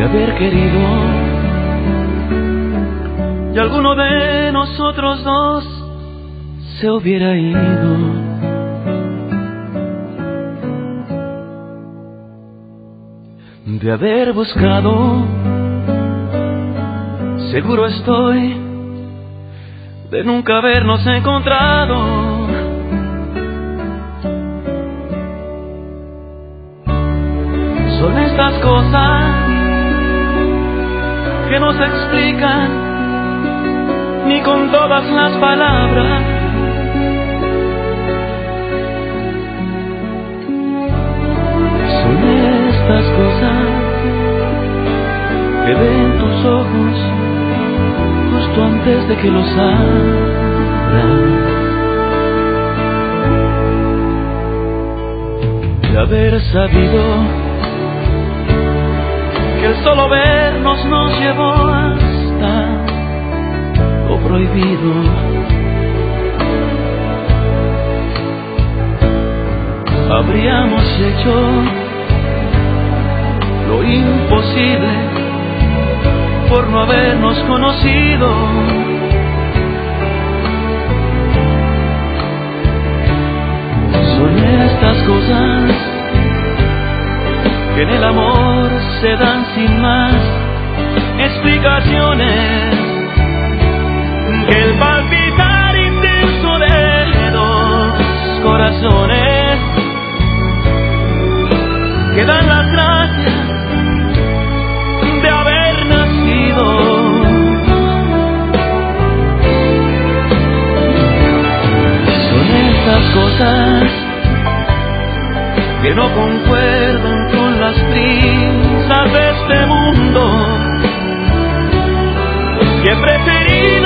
haber querido y alguno de nosotros dos se hubiera ido. De haber buscado, seguro estoy de nunca habernos encontrado. Son estas cosas que no se explican ni con todas las palabras. Son estas cosas que ven tus ojos justo antes de que los abran. De haber sabido que el solo vernos nos llevó hasta lo prohibido, habríamos hecho lo imposible por no habernos conocido. Son estas cosas que en el amor se dan sin más explicaciones, que el palpitar intenso de dos corazones que dan las gracias de haber nacido. Son estas cosas que no concuerdan con las prisas de este mundo, que preferí